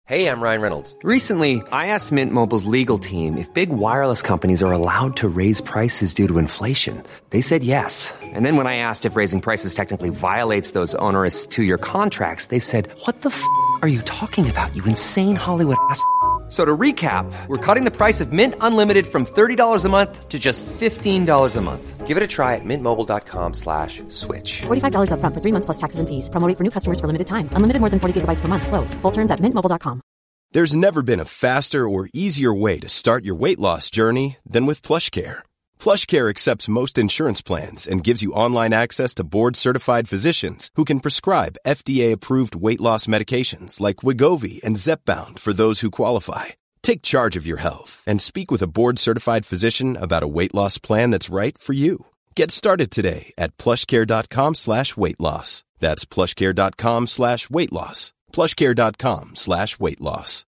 Hey, I'm Ryan Reynolds. Recently, I asked Mint Mobile's legal team if big wireless companies are allowed to raise prices due to inflation. They said yes. And then when I asked if raising prices technically violates those onerous two-year contracts, they said, "What the f*** are you talking about, you insane Hollywood ass?" So to recap, we're cutting the price of Mint Unlimited from $30 a month to just $15 a month. Give it a try at mintmobile.com/switch. $45 up front for 3 months plus taxes and fees. Promo rate for new customers for limited time. Unlimited more than 40 gigabytes per month. Slows full terms at mintmobile.com. There's never been a faster or easier way to start your weight loss journey than with PlushCare. PlushCare accepts most insurance plans and gives you online access to board-certified physicians who can prescribe FDA-approved weight loss medications like Wegovy and Zepbound for those who qualify. Take charge of your health and speak with a board-certified physician about a weight loss plan that's right for you. Get started today at plushcare.com/weight loss. That's plushcare.com/weight loss. plushcare.com/weight loss.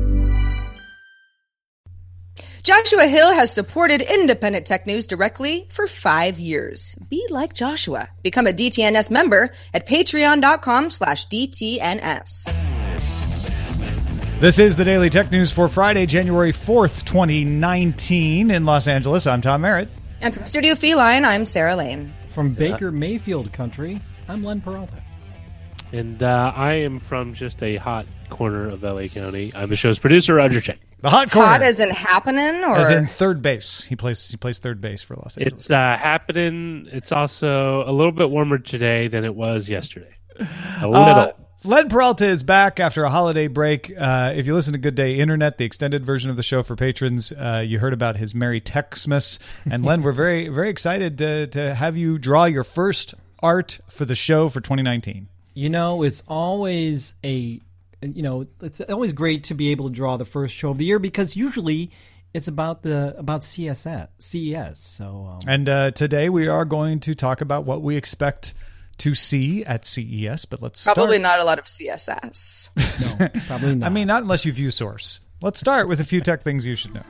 Joshua Hill has supported independent tech news directly for 5 years. Be like Joshua. Become a DTNS member at patreon.com/DTNS. This is the Daily Tech News for Friday, January 4th, 2019 in Los Angeles. I'm Tom Merritt. And from Studio Feline, I'm Sarah Lane. From Baker Mayfield country, I'm Len Peralta. And I am from just a hot corner of LA County. I'm the show's producer, Roger Chang. The hot corner. Hot as in happening? Or? As in third base. He plays third base for Los Angeles. It's happening. It's also a little bit warmer today than it was yesterday. A little. Len Peralta is back after a holiday break. If you listen to Good Day Internet, the extended version of the show for patrons, you heard about his Merry Techsmas. And Len, we're very, very excited to have you draw your first art for the show for 2019. You know, it's always it's always great to be able to draw the first show of the year because usually it's about CES. So, and today we are going to talk about what we expect to see at CES. But let's probably not a lot of CSS. No, probably not. I mean, not unless you view source. Let's start with a few tech things you should know.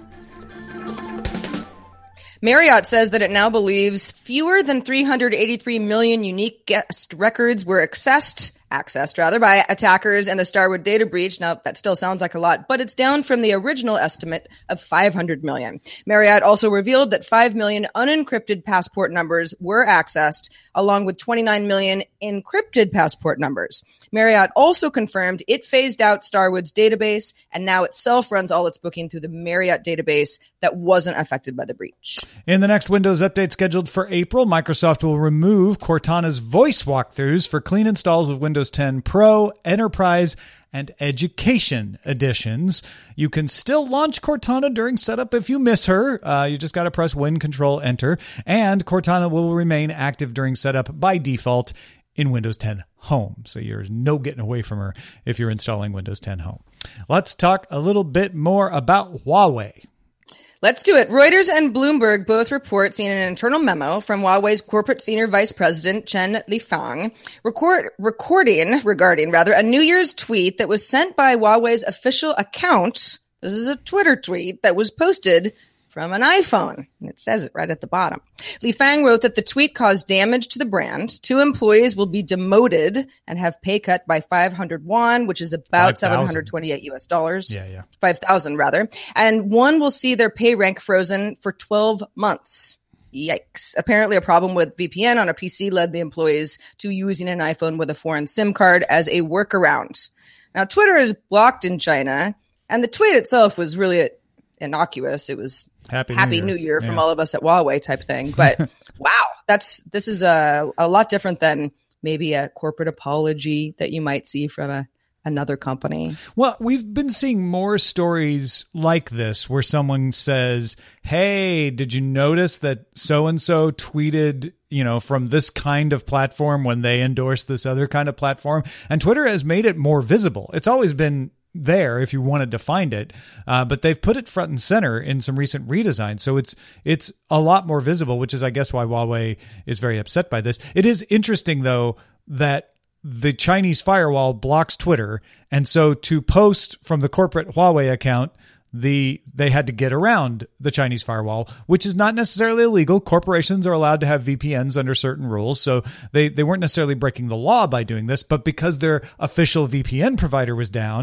Marriott says that it now believes fewer than 383 million unique guest records were accessed by attackers in the Starwood data breach. Now, that still sounds like a lot, but it's down from the original estimate of 500 million. Marriott also revealed that 5 million unencrypted passport numbers were accessed, along with 29 million encrypted passport numbers. Marriott also confirmed it phased out Starwood's database and now itself runs all its booking through the Marriott database that wasn't affected by the breach. In the next Windows update scheduled for April, Microsoft will remove Cortana's voice walkthroughs for clean installs of Windows 10 Pro, Enterprise, and Education editions. You can still launch Cortana during setup if you miss her. You just got to press Win, Control, Enter, and Cortana will remain active during setup by default in Windows 10 Home. So there's no getting away from her if you're installing Windows 10 Home. Let's talk a little bit more about Huawei. Let's do it. Reuters and Bloomberg both report seeing an internal memo from Huawei's corporate senior vice president, Chen Lifang, regarding a New Year's tweet that was sent by Huawei's official account. This is a Twitter tweet that was posted from an iPhone. And it says it right at the bottom. Li Fang wrote that the tweet caused damage to the brand. 2 employees will be demoted and have pay cut by 500 won, which is about 728 US dollars. Yeah. 5,000 rather. And 1 will see their pay rank frozen for 12 months. Yikes. Apparently a problem with VPN on a PC led the employees to using an iPhone with a foreign SIM card as a workaround. Now, Twitter is blocked in China, and the tweet itself was really innocuous. It was Happy New Year from all of us at Huawei type thing. But wow, this is a lot different than maybe a corporate apology that you might see from another company. Well, we've been seeing more stories like this where someone says, hey, did you notice that so-and-so tweeted, from this kind of platform when they endorsed this other kind of platform? And Twitter has made it more visible. It's always been there if you wanted to find it, but they've put it front and center in some recent redesigns, so it's a lot more visible, which is, I guess, why Huawei is very upset by this. It is interesting, though, that the Chinese firewall blocks Twitter, and so to post from the corporate Huawei account, they had to get around the Chinese firewall, which is not necessarily illegal. Corporations are allowed to have VPNs under certain rules, so they weren't necessarily breaking the law by doing this, but because their official VPN provider was down,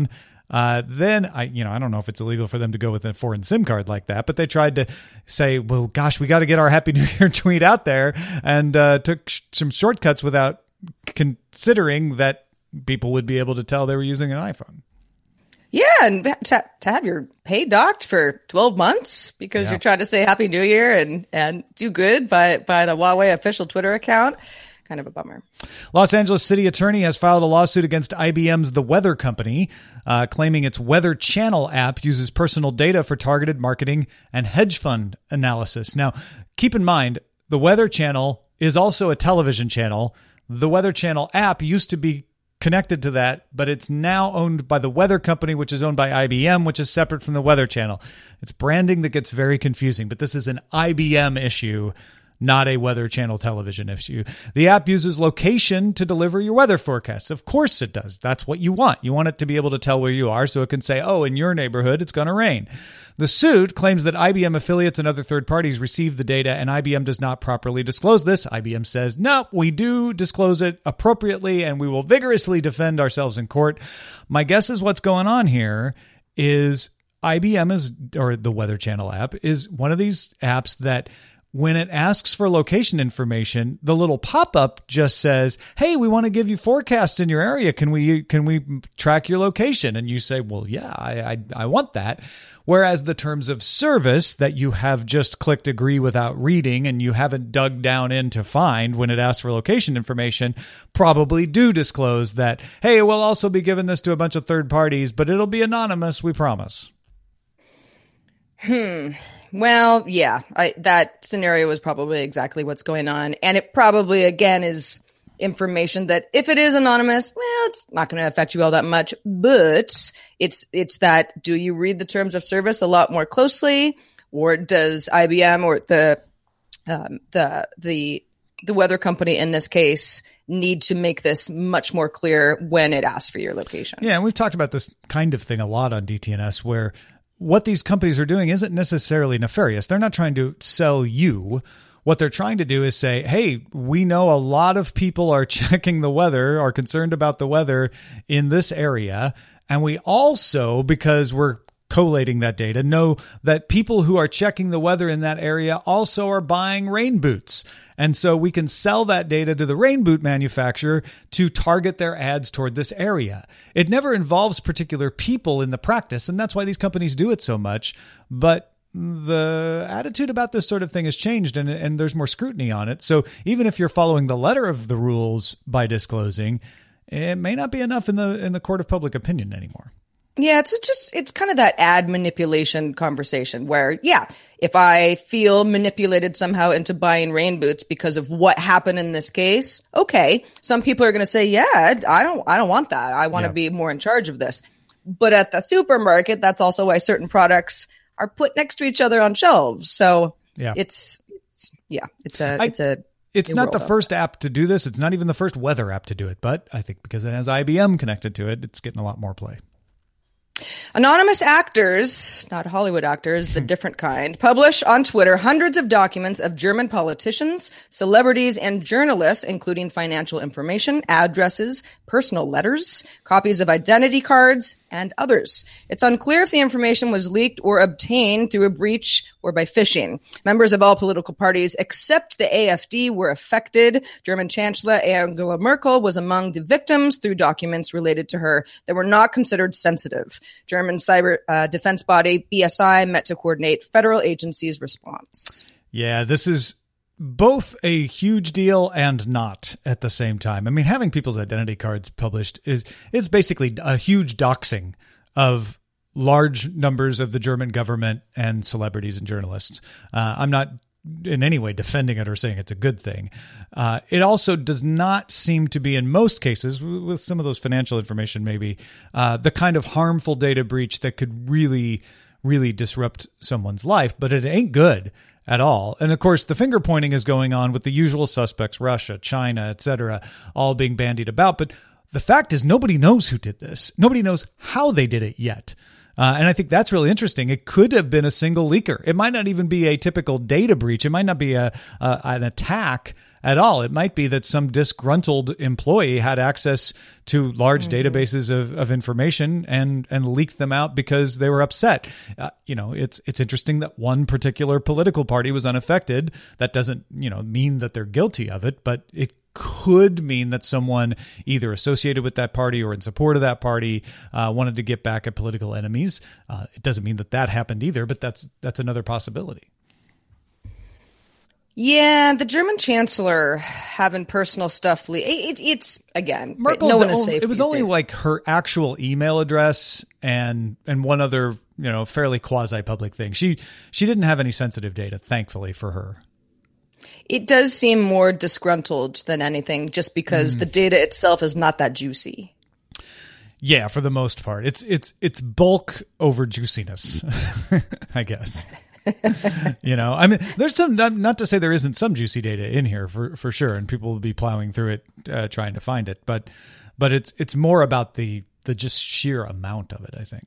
Then I don't know if it's illegal for them to go with a foreign SIM card like that, but they tried to say, well, gosh, we got to get our Happy New Year tweet out there, and took some shortcuts without considering that people would be able to tell they were using an iPhone. Yeah, and to have your pay docked for 12 months because you're trying to say Happy New Year and do good by the Huawei official Twitter account. Kind of a bummer. Los Angeles City Attorney has filed a lawsuit against IBM's The Weather Company, claiming its Weather Channel app uses personal data for targeted marketing and hedge fund analysis. Now, keep in mind, the Weather Channel is also a television channel. The Weather Channel app used to be connected to that, but it's now owned by the Weather Company, which is owned by IBM, which is separate from the Weather Channel. It's branding that gets very confusing, but this is an IBM issue, not a Weather Channel television issue. The app uses location to deliver your weather forecasts. Of course it does. That's what you want. You want it to be able to tell where you are so it can say, oh, in your neighborhood, it's going to rain. The suit claims that IBM affiliates and other third parties receive the data, and IBM does not properly disclose this. IBM says, no, we do disclose it appropriately, and we will vigorously defend ourselves in court. My guess is what's going on here is IBM or the Weather Channel app is one of these apps that when it asks for location information, the little pop-up just says, hey, we want to give you forecasts in your area. Can we track your location? And you say, well, yeah, I want that. Whereas the terms of service that you have just clicked agree without reading and you haven't dug down in to find when it asks for location information probably do disclose that, hey, we'll also be giving this to a bunch of third parties, but it'll be anonymous, we promise. Well, yeah, that scenario is probably exactly what's going on. And it probably, again, is information that if it is anonymous, well, it's not going to affect you all that much. But it's that, do you read the terms of service a lot more closely? Or does IBM or the Weather Company in this case need to make this much more clear when it asks for your location? Yeah, and we've talked about this kind of thing a lot on DTNS, where what these companies are doing isn't necessarily nefarious. They're not trying to sell you. What they're trying to do is say, hey, we know a lot of people are checking the weather, are concerned about the weather in this area. And we also, because we're collating that data, know that people who are checking the weather in that area also are buying rain boots. And so we can sell that data to the rain boot manufacturer to target their ads toward this area. It never involves particular people in the practice, and that's why these companies do it so much. But the attitude about this sort of thing has changed, and there's more scrutiny on it. So even if you're following the letter of the rules by disclosing, it may not be enough in the court of public opinion anymore. Yeah, it's kind of that ad manipulation conversation where, yeah, if I feel manipulated somehow into buying rain boots because of what happened in this case, okay, some people are going to say, yeah, I don't want that. I want to be more in charge of this. But at the supermarket, that's also why certain products are put next to each other on shelves. So it's not the first app to do this. It's not even the first weather app to do it. But I think because it has IBM connected to it, it's getting a lot more play. Anonymous actors, not Hollywood actors, the different kind, publish on Twitter hundreds of documents of German politicians, celebrities, and journalists, including financial information, addresses, personal letters, copies of identity cards, and others. It's unclear if the information was leaked or obtained through a breach or by phishing. Members of all political parties except the AfD were affected. German Chancellor Angela Merkel was among the victims through documents related to her that were not considered sensitive. German cyber defense body BSI met to coordinate federal agencies' response. Yeah, this is both a huge deal and not at the same time. I mean, having people's identity cards published it's basically a huge doxing of large numbers of the German government and celebrities and journalists. I'm not in any way defending it or saying it's a good thing. It also does not seem to be, in most cases, with some of those financial information maybe, the kind of harmful data breach that could really, really disrupt someone's life, but it ain't good at all. And of course, the finger pointing is going on with the usual suspects, Russia, China, etc., all being bandied about. But the fact is, nobody knows who did this. Nobody knows how they did it yet. And I think that's really interesting. It could have been a single leaker. It might not even be a typical data breach. It might not be an attack at all. It might be that some disgruntled employee had access to large databases of information and leaked them out because they were upset. It's interesting that one particular political party was unaffected. That doesn't, mean that they're guilty of it, but it could mean that someone either associated with that party or in support of that party wanted to get back at political enemies. It doesn't mean that happened either, but that's another possibility. Yeah, the German chancellor having personal stuff. It's again, Merkel, no one is safe. It was only like her actual email address and one other, fairly quasi-public thing. She didn't have any sensitive data, thankfully for her. It does seem more disgruntled than anything, just because the data itself is not that juicy. Yeah, for the most part, it's bulk over juiciness, I guess. There's some, not to say there isn't some juicy data in here for sure, and people will be plowing through it, trying to find it, but it's more about the just sheer amount of it, I think.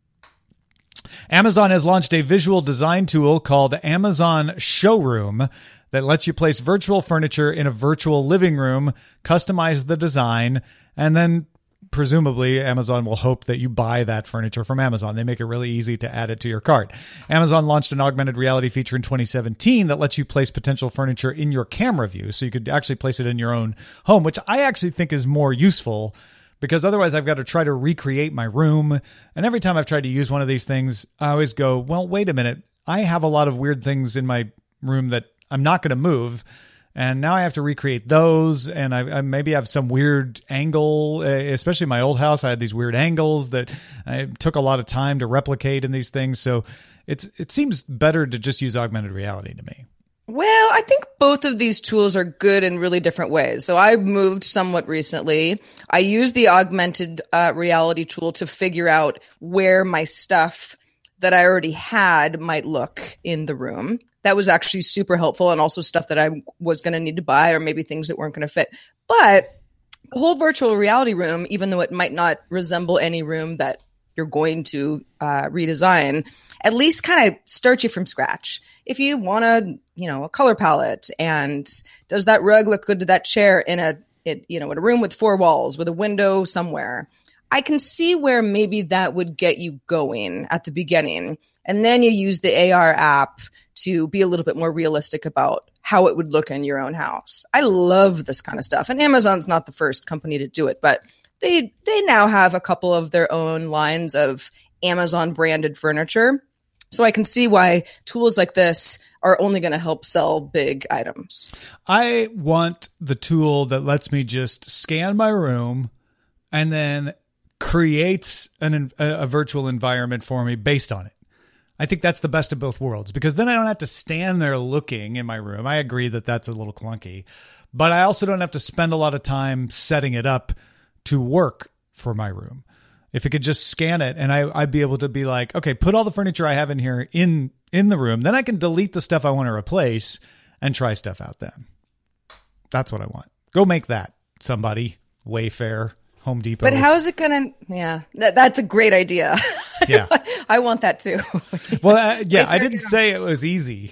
Amazon has launched a visual design tool called Amazon Showroom that lets you place virtual furniture in a virtual living room, customize the design, and then presumably Amazon will hope that you buy that furniture from Amazon. They make it really easy to add it to your cart. Amazon launched an augmented reality feature in 2017 that lets you place potential furniture in your camera view. So you could actually place it in your own home, which I actually think is more useful because otherwise I've got to try to recreate my room. And every time I've tried to use one of these things, I always go, well, wait a minute. I have a lot of weird things in my room that I'm not going to move. And now I have to recreate those, and I maybe have some weird angle, especially in my old house. I had these weird angles that took a lot of time to replicate in these things. So it seems better to just use augmented reality to me. Well, I think both of these tools are good in really different ways. So I moved somewhat recently. I used the augmented reality tool to figure out where my stuff that I already had might look in the room. That was actually super helpful, and also stuff that I was going to need to buy or maybe things that weren't going to fit. But the whole virtual reality room, even though it might not resemble any room that you're going to redesign, at least kind of start you from scratch. If you want a color palette, and does that rug look good to that chair in a room with 4 walls with a window somewhere, I can see where maybe that would get you going at the beginning. And then you use the AR app to be a little bit more realistic about how it would look in your own house. I love this kind of stuff. And Amazon's not the first company to do it, but they now have a couple of their own lines of Amazon branded furniture. So I can see why tools like this are only going to help sell big items. I want the tool that lets me just scan my room and then creates a virtual environment for me based on it. I think that's the best of both worlds, because then I don't have to stand there looking in my room. I agree that that's a little clunky, but I also don't have to spend a lot of time setting it up to work for my room. If it could just scan it and I'd be able to be like, okay, put all the furniture I have in here in the room. Then I can delete the stuff I want to replace and try stuff out then. That's what I want. Go make that, somebody. Wayfair, Home Depot. But how is it going to, that's a great idea. Yeah. I want that too. Well, I didn't say it was easy.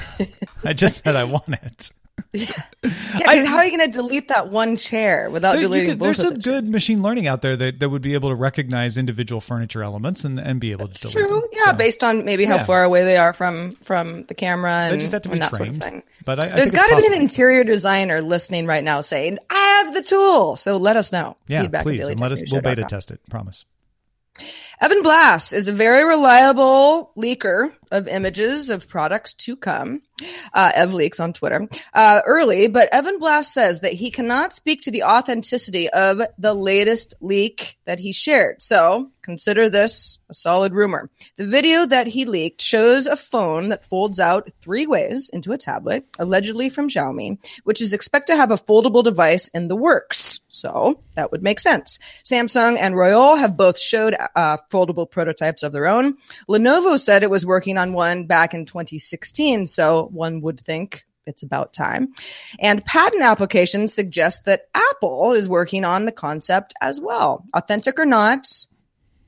I just said I want it. How are you going to delete that one chair without deleting both There's of some the good machine learning out there that would be able to recognize individual furniture elements and be able to delete True. them. Yeah, So, based on maybe how far away they are from the camera and, they just have to be and that trained. sort of thing. But There's got to be an interior designer listening right now saying, I have the tool. So let us know. Yeah, Feedback please. And we'll beta test it. Promise. Evan Blass is a very reliable leaker of images of products to come. EvLeaks on Twitter. Early, but Evan Blass says that he cannot speak to the authenticity of the latest leak that he shared. So consider this a solid rumor. The video that he leaked shows a phone that folds out 3 ways into a tablet, allegedly from Xiaomi, which is expected to have a foldable device in the works. So that would make sense. Samsung and Royole have both showed foldable prototypes of their own. Lenovo said it was working on one back in 2016, so one would think it's about time. And patent applications suggest that Apple is working on the concept as well. Authentic or not,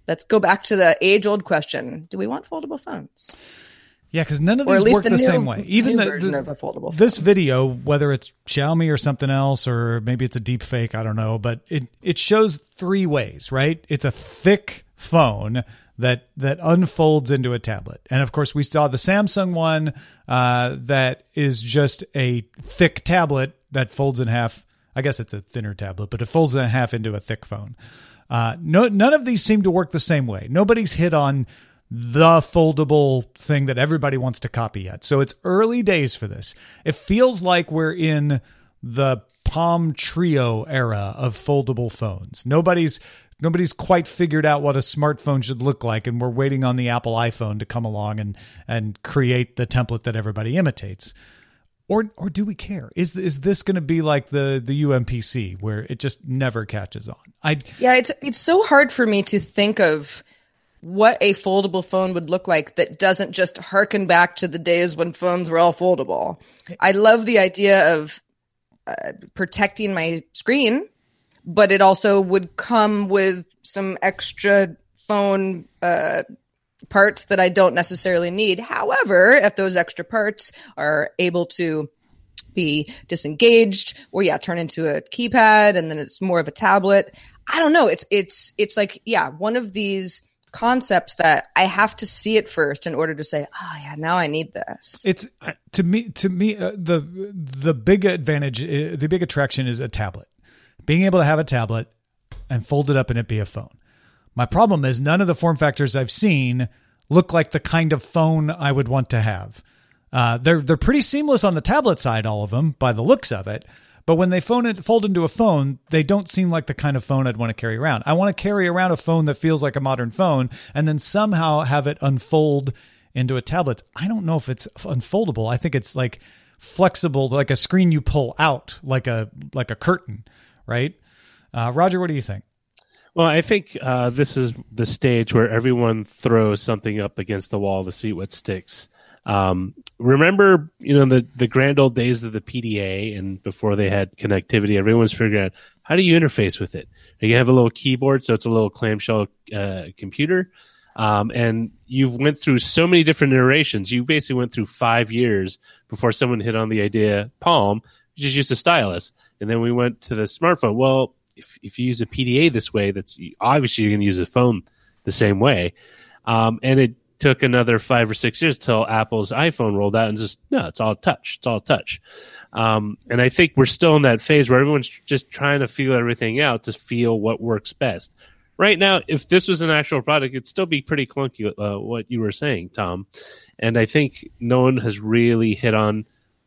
let's go back to the age-old question: do we want foldable phones? Yeah, because none of Or at these least work the the new- same way. Even new version of a foldable this phone. video, whether it's Xiaomi or something else, or maybe it's a deep fake, I don't know, but it shows three ways, right? It's a thick phone that unfolds into a tablet. And of course, we saw the Samsung one that is just a thick tablet that folds in half. I guess it's a thinner tablet, but it folds in half into a thick phone. None of these seem to work the same way. Nobody's hit on the foldable thing that everybody wants to copy yet. So it's early days for this. It feels like we're in the Palm Trio era of foldable phones. Nobody's quite figured out what a smartphone should look like, and we're waiting on the Apple iPhone to come along and create the template that everybody imitates. Or do we care? Is this going to be like the UMPC where it just never catches on? Yeah, it's so hard for me to think of what a foldable phone would look like that doesn't just harken back to the days when phones were all foldable. I love the idea of protecting my screen, but it also would come with some extra phone parts that I don't necessarily need. However, if those extra parts are able to be disengaged or turn into a keypad and then it's more of a tablet, I don't know. It's like, one of these concepts that I have to see it first in order to say, oh yeah, now I need this. It's to me the big advantage, the big attraction is a tablet. Being able to have a tablet and fold it up and it be a phone. My problem is none of the form factors I've seen look like the kind of phone I would want to have. They're pretty seamless on the tablet side, all of them, by the looks of it. But when they fold into a phone, they don't seem like the kind of phone I'd want to carry around. I want to carry around a phone that feels like a modern phone and then somehow have it unfold into a tablet. I don't know if it's unfoldable. I think it's like flexible, like a screen you pull out, like a curtain, right? Roger, what do you think? Well, I think this is the stage where everyone throws something up against the wall to see what sticks. Remember, the grand old days of the PDA, and before they had connectivity, everyone was figuring out, how do you interface with it? You have a little keyboard, so it's a little clamshell computer. And you've went through so many different iterations. You basically went through 5 years before someone hit on the idea, Palm, you just use a stylus. And then we went to the smartphone. Well, if you use a PDA this way, that's obviously you're going to use a phone the same way. And it took another 5 or 6 years till Apple's iPhone rolled out and it's all touch. It's all touch. And I think we're still in that phase where everyone's just trying to feel everything out to feel what works best. Right now, if this was an actual product, it'd still be pretty clunky, what you were saying, Tom. And I think no one has really hit on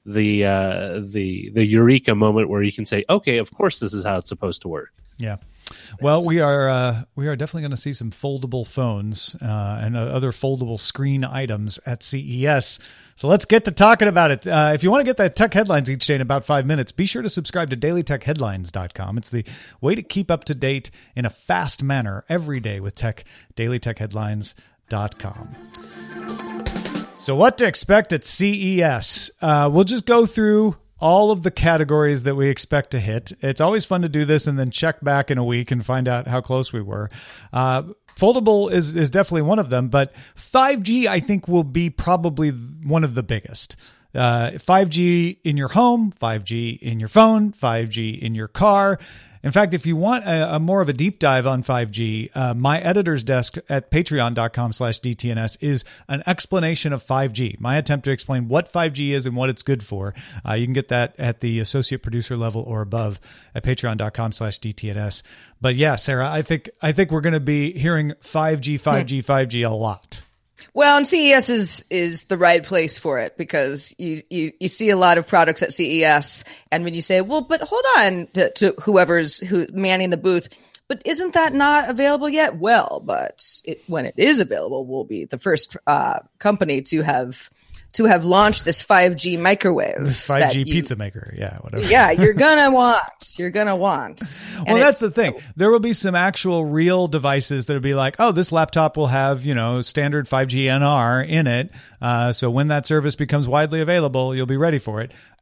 the eureka moment where you can say, okay, of course this is how it's supposed to work. Yeah. Well, we are definitely going to see some foldable phones and other foldable screen items at CES. So let's get to talking about it. If you want to get the tech headlines each day in about 5 minutes, be sure to subscribe to dailytechheadlines.com. It's the way to keep up to date in a fast manner every day with tech, dailytechheadlines.com. So what to expect at CES? We'll just go through all of the categories that we expect to hit. It's always fun to do this and then check back in a week and find out how close we were. Foldable is definitely one of them, but 5G, I think, will be probably one of the biggest. 5G in your home, 5G in your phone, 5G in your car. In fact, if you want a more of a deep dive on 5G, my editor's desk at patreon.com/DTNS is an explanation of 5G. My attempt to explain what 5G is and what it's good for. You can get that at the associate producer level or above at patreon.com/DTNS. But yeah, Sarah, I think we're going to be hearing 5G a lot. Well, and CES is the right place for it because you see a lot of products at CES, and when you say, well, but hold on to whoever's manning the booth, but isn't that not available yet? Well, but when it is available, we'll be the first company to have launched this 5G microwave. This 5G pizza maker. Yeah, whatever. Yeah, you're going to want. Well, that's the thing. There will be some actual real devices that will be like, oh, this laptop will have, standard 5G NR in it. So when that service becomes widely available, you'll be ready for it.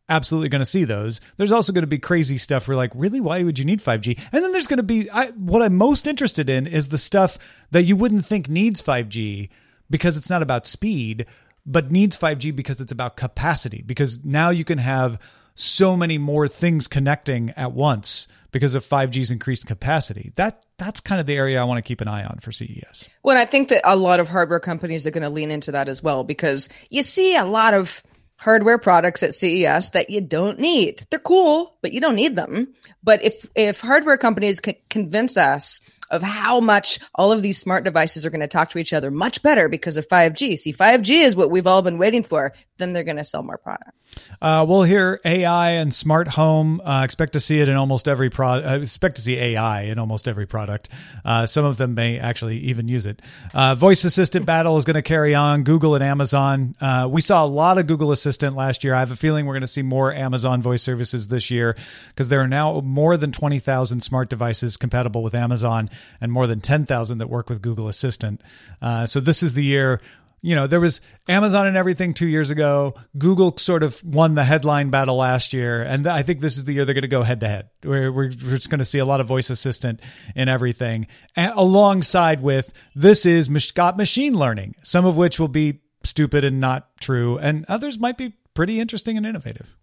absolutely going to see those. There's also going to be crazy stuff where like, really, why would you need 5G? And then there's going to be, what I'm most interested in is the stuff that you wouldn't think needs 5G because it's not about speed, but needs 5G because it's about capacity, because now you can have so many more things connecting at once because of 5G's increased capacity. That's kind of the area I want to keep an eye on for CES. Well, I think that a lot of hardware companies are going to lean into that as well, because you see a lot of hardware products at CES that you don't need. They're cool, but you don't need them. But if hardware companies can convince us of how much all of these smart devices are going to talk to each other much better because of 5G. See, 5G is what we've all been waiting for. Then they're going to sell more product. We'll hear AI and smart home. Expect to see it in almost every product. Expect to see AI in almost every product. Some of them may actually even use it. Voice assistant battle is going to carry on. Google and Amazon. We saw a lot of Google Assistant last year. I have a feeling we're going to see more Amazon voice services this year because there are now more than 20,000 smart devices compatible with Amazon and more than 10,000 that work with Google Assistant. So this is the year. You know, there was Amazon and everything 2 years ago. Google sort of won the headline battle last year. And I think this is the year they're going to go head to head. We're just going to see a lot of voice assistant in everything. And alongside with this is got machine learning, some of which will be stupid and not true. And others might be pretty interesting and innovative.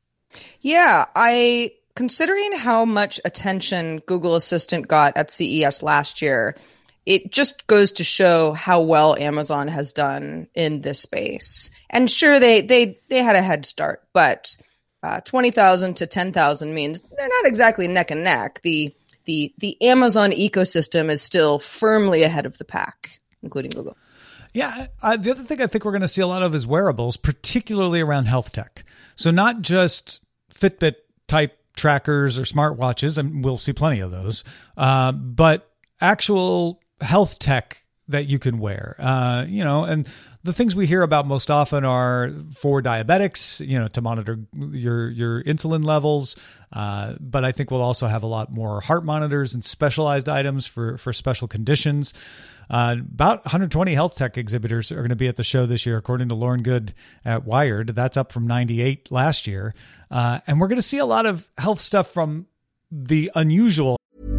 Yeah, considering how much attention Google Assistant got at CES last year, it just goes to show how well Amazon has done in this space. And sure, they had a head start, but 20,000 to 10,000 means they're not exactly neck and neck. The Amazon ecosystem is still firmly ahead of the pack, including Google. Yeah. The other thing I think we're going to see a lot of is wearables, particularly around health tech. So not just Fitbit type trackers or smartwatches, and we'll see plenty of those, but actual health tech that you can wear, and the things we hear about most often are for diabetics, to monitor your insulin levels. But I think we'll also have a lot more heart monitors and specialized items for special conditions. About 120 health tech exhibitors are going to be at the show this year, according to Lauren Good at Wired. That's up from 98 last year. And we're going to see a lot of health stuff from the unusual.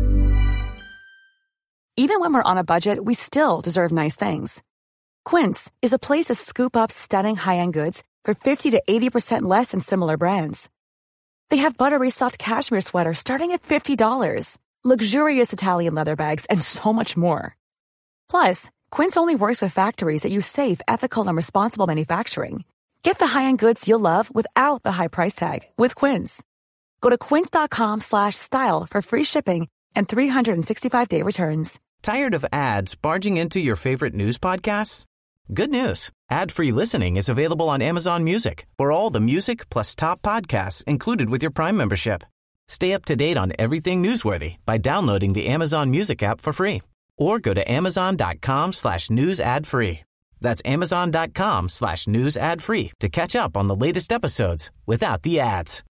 Even when we're on a budget, we still deserve nice things. Quince is a place to scoop up stunning high-end goods for 50 to 80% less than similar brands. They have buttery soft cashmere sweaters starting at $50, luxurious Italian leather bags, and so much more. Plus, Quince only works with factories that use safe, ethical, and responsible manufacturing. Get the high-end goods you'll love without the high price tag with Quince. Go to quince.com/style for free shipping and 365-day returns. Tired of ads barging into your favorite news podcasts? Good news. Ad-free listening is available on Amazon Music for all the music plus top podcasts included with your Prime membership. Stay up to date on everything newsworthy by downloading the Amazon Music app for free or go to amazon.com/news ad free. That's amazon.com/news ad free to catch up on the latest episodes without the ads.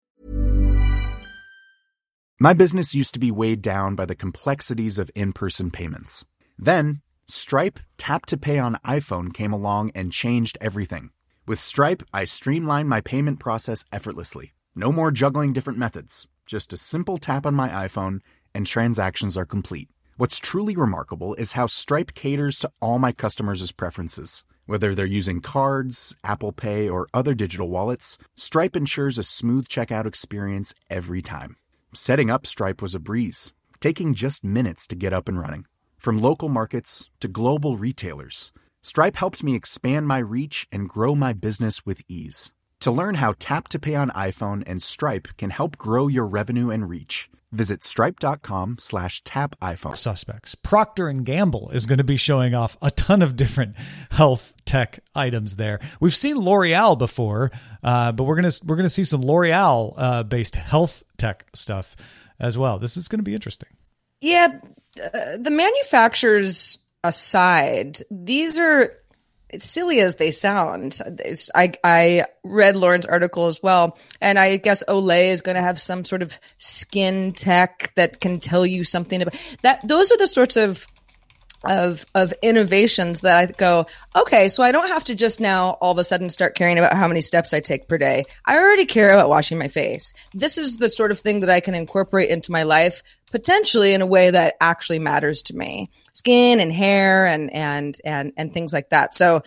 My business used to be weighed down by the complexities of in-person payments. Then, Stripe Tap to Pay on iPhone came along and changed everything. With Stripe, I streamlined my payment process effortlessly. No more juggling different methods. Just a simple tap on my iPhone and transactions are complete. What's truly remarkable is how Stripe caters to all my customers' preferences. Whether they're using cards, Apple Pay, or other digital wallets, Stripe ensures a smooth checkout experience every time. Setting up Stripe was a breeze, taking just minutes to get up and running. From local markets to global retailers, Stripe helped me expand my reach and grow my business with ease. To learn how Tap to Pay on iPhone and Stripe can help grow your revenue and reach, visit stripe.com/tapiphone. Suspects. Procter & Gamble is going to be showing off a ton of different health tech items there. We've seen L'Oreal before, but we're going to see some L'Oreal based health tech stuff as well. This is going to be interesting. Yeah, the manufacturers aside, these are, as silly as they sound, I read Lauren's article as well, and I guess Olay is going to have some sort of skin tech that can tell you something about that. Those are the sorts of of innovations that I go, okay, so I don't have to just now all of a sudden start caring about how many steps I take per day. I already care about washing my face. This is the sort of thing that I can incorporate into my life, potentially in a way that actually matters to me. Skin and hair and things like that. So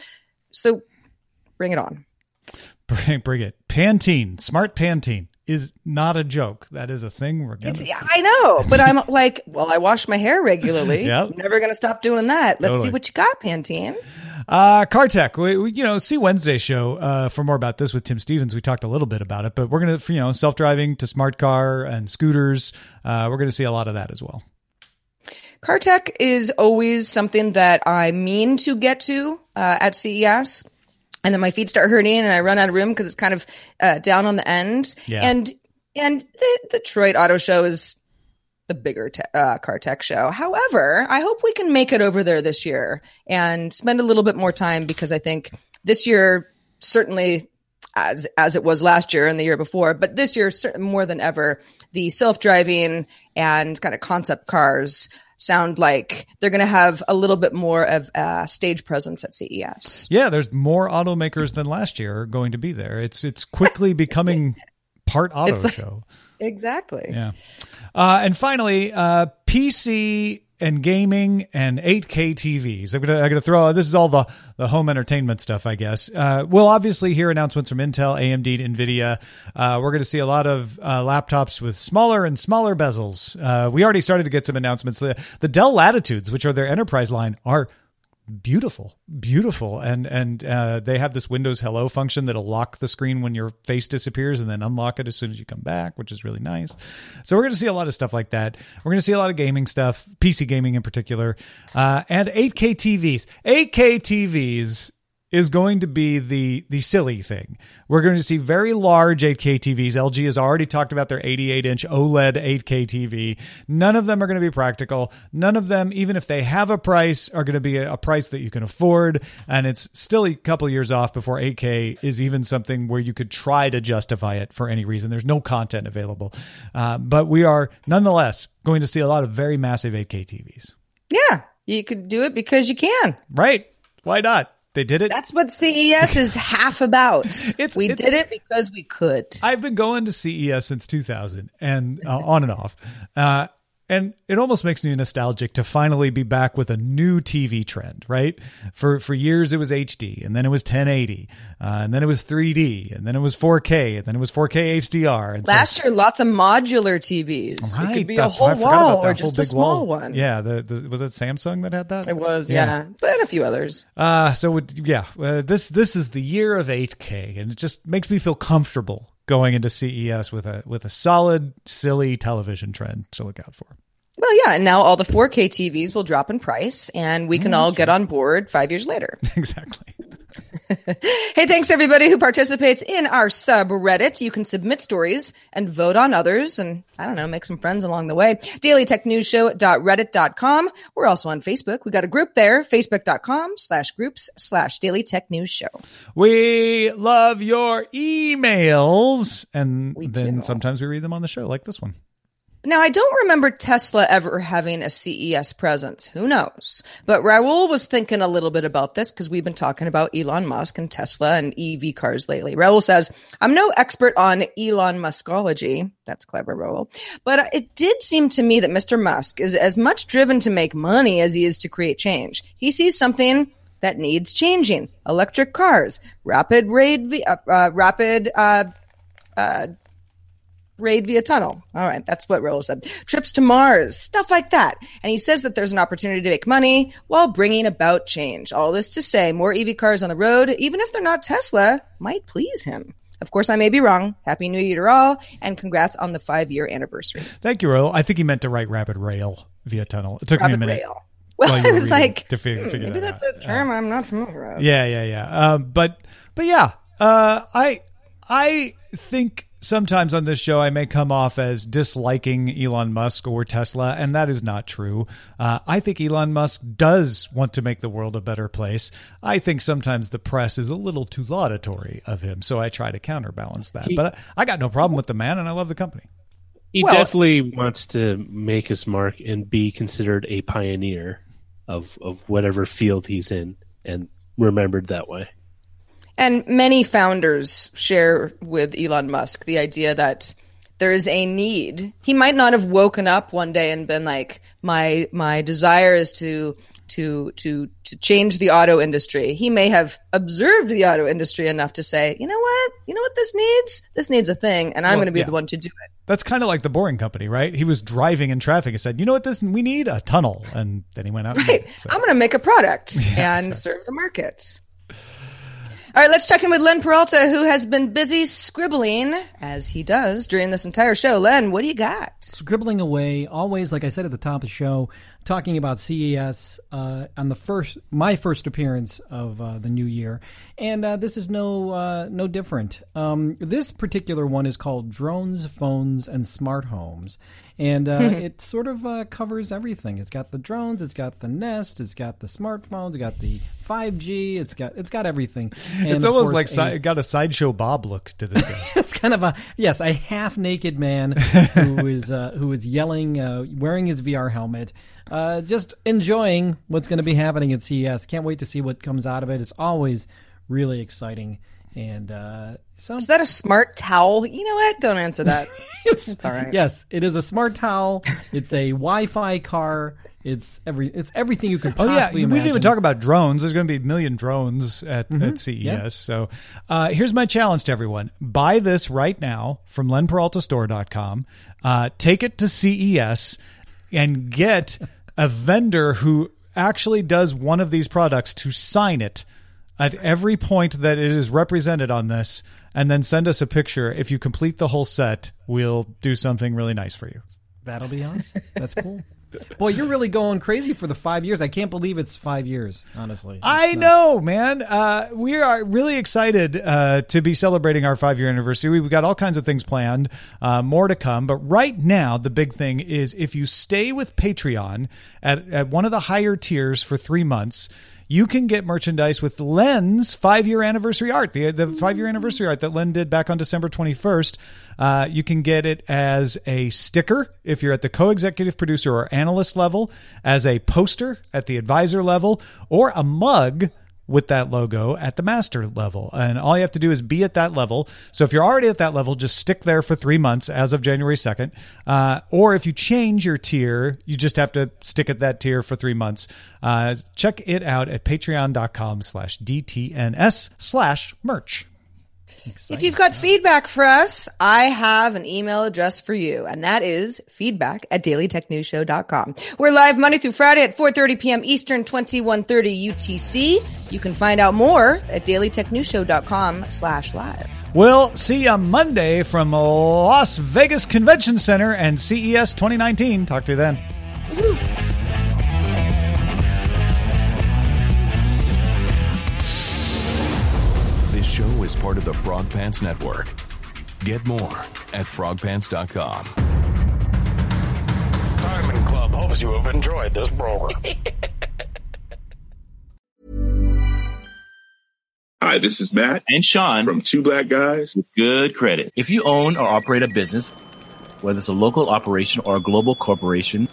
bring it on. Bring it. Pantene, smart Pantene is not a joke. That is a thing we're going to see. I know, but I'm like, well, I wash my hair regularly. Yep. I'm never going to stop doing that. Let's Totally. see what you got, Pantene. Car Tech. We see Wednesday's show for more about this with Tim Stevens. We talked a little bit about it, but we're going to, self-driving to smart car and scooters. We're going to see a lot of that as well. Car Tech is always something that I mean to get to at CES. And then my feet start hurting and I run out of room because it's kind of down on the end. Yeah. And the Detroit Auto Show is the bigger car tech show. However, I hope we can make it over there this year and spend a little bit more time, because I think this year, certainly as it was last year and the year before, but this year more than ever, the self-driving and kind of concept cars sound like they're going to have a little bit more of a stage presence at CES. Yeah, there's more automakers than last year going to be there. It's quickly becoming part auto show. Exactly. Yeah. And finally, PC and gaming and 8K TVs. I'm gonna throw, this is all the home entertainment stuff, I guess. We'll obviously hear announcements from Intel, AMD, NVIDIA. We're going to see a lot of laptops with smaller and smaller bezels. We already started to get some announcements. The Dell Latitudes, which are their enterprise line, are beautiful, and they have this Windows Hello function that'll lock the screen when your face disappears and then unlock it as soon as you come back, which is really nice. So we're going to see a lot of stuff like that. We're going to see a lot of gaming stuff, PC gaming in particular, and 8K TVs. 8K TVs is going to be the silly thing. We're going to see very large 8K TVs. LG has already talked about their 88-inch OLED 8K TV. None of them are going to be practical. None of them, even if they have a price, are going to be a price that you can afford. And it's still a couple years off before 8K is even something where you could try to justify it for any reason. There's no content available. But we are nonetheless going to see a lot of very massive 8K TVs. Yeah, you could do it because you can. Right. Why not? They did it. That's what CES is half about. We did it because we could. I've been going to CES since 2000 and on and off. And it almost makes me nostalgic to finally be back with a new TV trend, right? For years it was HD, and then it was 1080, and then it was 3D, and then it was 4K, and then it was 4K HDR. And last year, lots of modular TVs. Right, it could be a whole wall or just a small one. Yeah, was it Samsung that had that? It was, yeah. But a few others. This is the year of 8K, and it just makes me feel comfortable going into CES with a solid, silly television trend to look out for. Well, yeah, and now all the 4K TVs will drop in price, and we can all get on board 5 years later. Exactly. Hey, thanks to everybody who participates in our subreddit. You can submit stories and vote on others and, I don't know, make some friends along the way. dailytechnewsshow.reddit.com. We're also on Facebook. We got a group there, facebook.com/groups/dailytechnewsshow. We love your emails. And then sometimes we read them on the show, like this one. Now, I don't remember Tesla ever having a CES presence. Who knows? But Raul was thinking a little bit about this because we've been talking about Elon Musk and Tesla and EV cars lately. Raul says, I'm no expert on Elon Muskology. That's clever, Raul. But it did seem to me that Mr. Musk is as much driven to make money as he is to create change. He sees something that needs changing. Electric cars, rapid raid via tunnel. All right, that's what Raul said. Trips to Mars, stuff like that. And he says that there's an opportunity to make money while bringing about change. All this to say, more EV cars on the road, even if they're not Tesla, might please him. Of course, I may be wrong. Happy New Year to all, and congrats on the 5-year anniversary. Thank you, Raul. I think he meant to write rapid rail via tunnel. It took me a minute. Rail. Well, I was like, to figure maybe that's a term I'm not familiar with. Yeah. But yeah, I think sometimes on this show, I may come off as disliking Elon Musk or Tesla, and that is not true. I think Elon Musk does want to make the world a better place. I think sometimes the press is a little too laudatory of him, so I try to counterbalance that. But I got no problem with the man, and I love the company. He definitely wants to make his mark and be considered a pioneer. of whatever field he's in and remembered that way. And many founders share with Elon Musk the idea that there is a need. He might not have woken up one day and been like, my desire is to change the auto industry. He may have observed the auto industry enough to say, you know what this needs? This needs a thing, and I'm going to be the one to do it. That's kind of like the Boring Company, right? He was driving in traffic and said, you know what we need? A tunnel. And then he went out. Right. I'm going to make a product and serve the market. All right, let's check in with Len Peralta, who has been busy scribbling, as he does during this entire show. Len, what do you got? Scribbling away, always, like I said at the top of the show, talking about CES on my first appearance of the new year, and this is no different. This particular one is called Drones, Phones, and Smart Homes, and it sort of covers everything. It's got the drones, it's got the Nest, it's got the smartphones, it's got the 5G, it's got everything. And it's almost like it got a Sideshow Bob look to this guy. It's kind of a half naked man who is yelling, wearing his VR helmet. Just enjoying what's going to be happening at CES. Can't wait to see what comes out of it. It's always really exciting. And is that a smart towel? You know what? Don't answer that. It's all right. Yes, it is a smart towel. It's a Wi-Fi car. It's everything you could possibly imagine. We didn't even talk about drones. There's going to be a million drones at CES. Yeah. So here's my challenge to everyone. Buy this right now from lenperaltastore.com. Take it to CES and get a vendor who actually does one of these products to sign it at every point that it is represented on this, and then send us a picture. If you complete the whole set, we'll do something really nice for you. That'll be awesome. That's cool. Boy, you're really going crazy for the 5 years. I can't believe it's 5 years, honestly. I know, man. We are really excited to be celebrating our 5-year anniversary. We've got all kinds of things planned, more to come. But right now, the big thing is if you stay with Patreon at one of the higher tiers for 3 months, you can get merchandise with Len's 5-year anniversary art, the 5-year anniversary art that Len did back on December 21st. You can get it as a sticker if you're at the co-executive producer or analyst level, as a poster at the advisor level, or a mug with that logo at the master level. And all you have to do is be at that level. So if you're already at that level, just stick there for 3 months as of January 2nd. Or if you change your tier, you just have to stick at that tier for 3 months. Check it out at patreon.com/DTNS/merch. Exciting. If you've got feedback for us, I have an email address for you, and that is feedback@dailytechnewsshow.com. We're live Monday through Friday at 4:30 p.m. Eastern, 21:30 UTC. You can find out more at dailytechnewsshow.com/live. We'll see you Monday from Las Vegas Convention Center and CES 2019. Talk to you then. Woo-hoo. This show is part of the Frog Pants Network. Get more at frogpants.com. Diamond Club hopes you have enjoyed this program. Hi, this is Matt and Sean from Two Black Guys with Good Credit. If you own or operate a business, whether it's a local operation or a global corporation,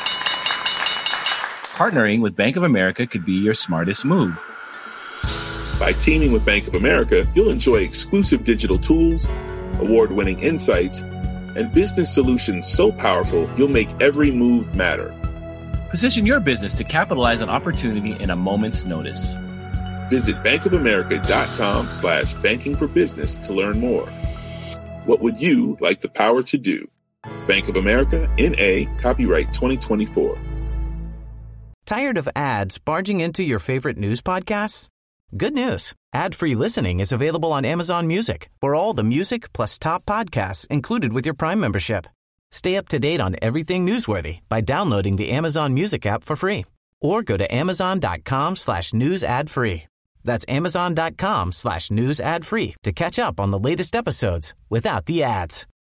partnering with Bank of America could be your smartest move. By teaming with Bank of America, you'll enjoy exclusive digital tools, award-winning insights, and business solutions so powerful you'll make every move matter. Position your business to capitalize on opportunity in a moment's notice. Visit bankofamerica.com/banking for business to learn more. What would you like the power to do? Bank of America, N.A., copyright 2024. Tired of ads barging into your favorite news podcasts? Good news. Ad-free listening is available on Amazon Music for all the music plus top podcasts included with your Prime membership. Stay up to date on everything newsworthy by downloading the Amazon Music app for free or go to amazon.com/news ad free. That's amazon.com/news ad free to catch up on the latest episodes without the ads.